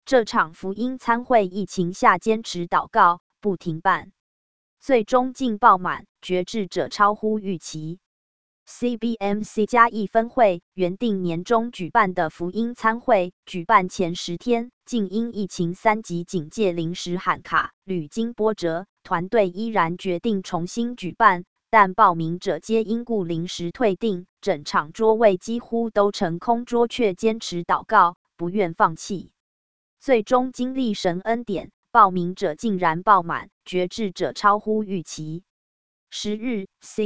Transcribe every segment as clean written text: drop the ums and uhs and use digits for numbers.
这场福音参会疫情下坚持祷告，不停办，最终竟爆满，决志者超乎预期。CBMC 嘉义分会原定年中举办的福音参会，举办前10天，竟因疫情3级警戒临时喊卡，屡经波折，团队依然决定重新举办，但报名者皆因故临时退订，整场桌位几乎都成空桌，却坚持祷告，不愿放弃。最终经历神恩典，报名者竟然爆满，决志者超乎预期。10日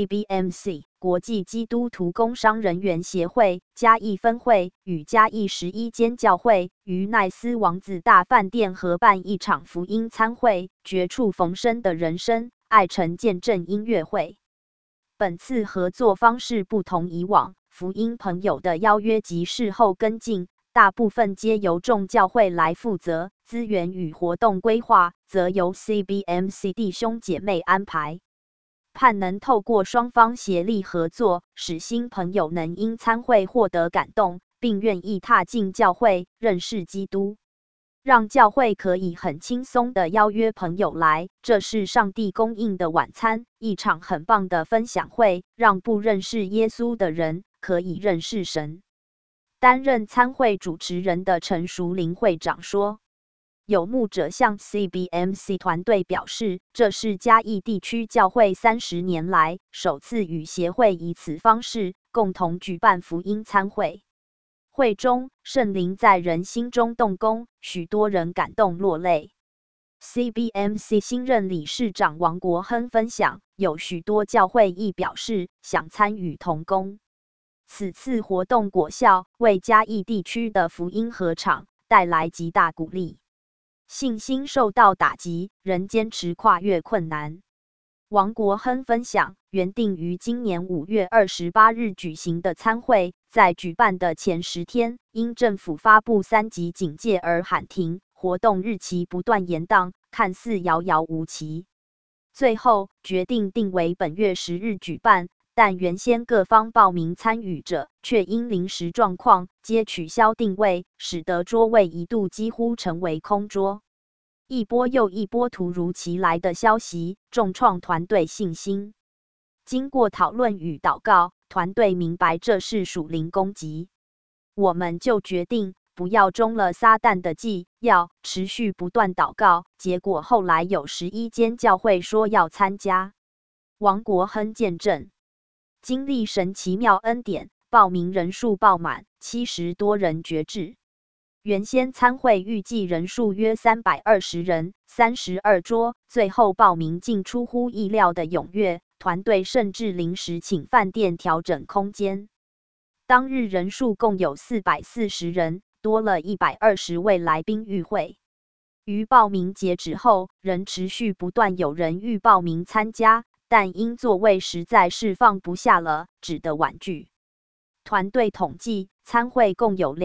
，CBMC 国际基督徒工商人员协会嘉义分会与嘉义11间教会于奈斯王子大饭店合办一场福音参会，绝处逢生的人生爱城见证音乐会。本次合作方式不同以往，福音朋友的邀约及事后跟进，大部分皆由众教会来负责，资源与活动规划则由 CBMC 弟兄姐妹安排。盼能透过双方协力合作，使新朋友能因参会获得感动，并愿意踏进教会认识基督，让教会可以很轻松地邀约朋友来。这是上帝供应的晚餐，一场很棒的分享会，让不认识耶稣的人可以认识神。担任参会主持人的陈淑玲会长说，有牧者向 CBMC 团队表示，这是嘉义地区教会30年来首次与协会以此方式共同举办福音参会。会中，圣灵在人心中动工，许多人感动落泪。CBMC 新任理事长王国亨分享，有许多教会亦表示想参与同工。此次活动果效，为嘉义地区的福音合场带来极大鼓励。信心受到打击，仍坚持跨越困难。王国亨分享，原定于今年5月28日举行的参会，在举办的前10天，因政府发布3级警戒而喊停，活动日期不断延宕，看似遥遥无期。最后决定定为本月10日举办，但原先各方报名参与者却因临时状况皆取消定位，使得桌位一度几乎成为空桌。一波又一波突如其来的消息，重创团队信心。经过讨论与祷告，团队明白这是属灵攻击，我们就决定不要中了撒旦的计，要持续不断祷告。结果后来有11间教会说要参加。王国亨见证，经历神奇妙恩典，报名人数爆满，70多人决志。原先参会预计人数约320人，32桌，最后报名竟出乎意料的踊跃，团队甚至临时请饭店调整空间。当日人数共有440人，多了120位来宾与会。于报名截止后，仍持续不断有人欲报名参加，但因座位实在是放不下了，只得婉拒。团队统计，参会共有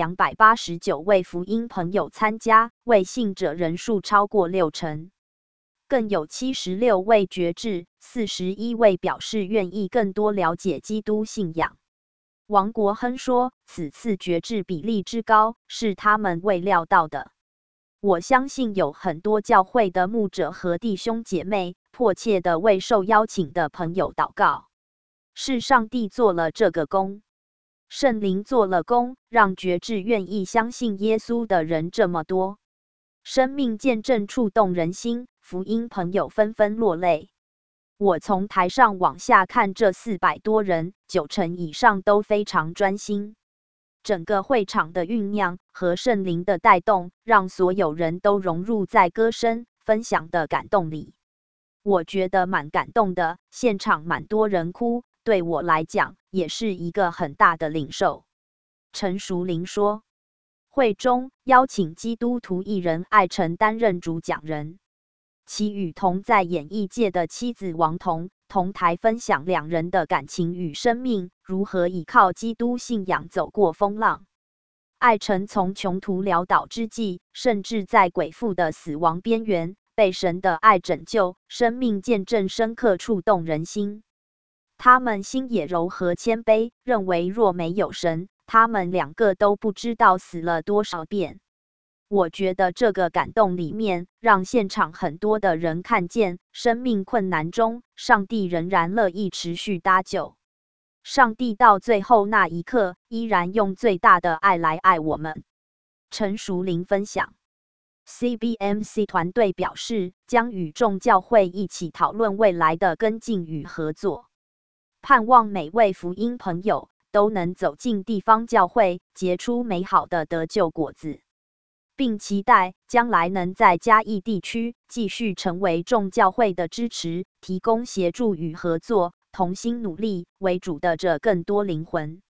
289位福音朋友参加，未信者人数超过60%，更有76位决志，41位表示愿意更多了解基督信仰。王国亨说，此次决志比例之高，是他们未料到的。我相信有很多教会的牧者和弟兄姐妹迫切地为受邀请的朋友祷告，是上帝做了这个工。圣灵做了工，让决志愿意相信耶稣的人这么多。生命见证触动人心，福音朋友纷纷落泪。我从台上往下看这400多人，90%以上都非常专心。整个会场的酝酿和圣灵的带动，让所有人都融入在歌声、分享的感动里。我觉得蛮感动的，现场蛮多人哭，对我来讲也是一个很大的领受。陈淑玲说，会中邀请基督徒艺人艾成担任主讲人，其与同在演艺界的妻子王彤同台分享2人的感情与生命，如何依靠基督信仰走过风浪。艾成从穷途潦倒之际，甚至在鬼父的死亡边缘，被神的爱拯救，生命见证深刻触动人心。他们心也柔和谦卑，认为若没有神，他们2个都不知道死了多少遍。 我觉得这个感动里面，让现场很多的人看见，生命困难中，上帝仍然乐意持续搭救。上帝到最后那一刻，依然用最大的爱来爱我们。陈淑玲分享。CBMC 团队表示，将与众教会一起讨论未来的跟进与合作，盼望每位福音朋友都能走进地方教会，结出美好的得救果子，并期待将来能在嘉义地区继续成为众教会的支持，提供协助与合作，同心努力，为主的这更多灵魂。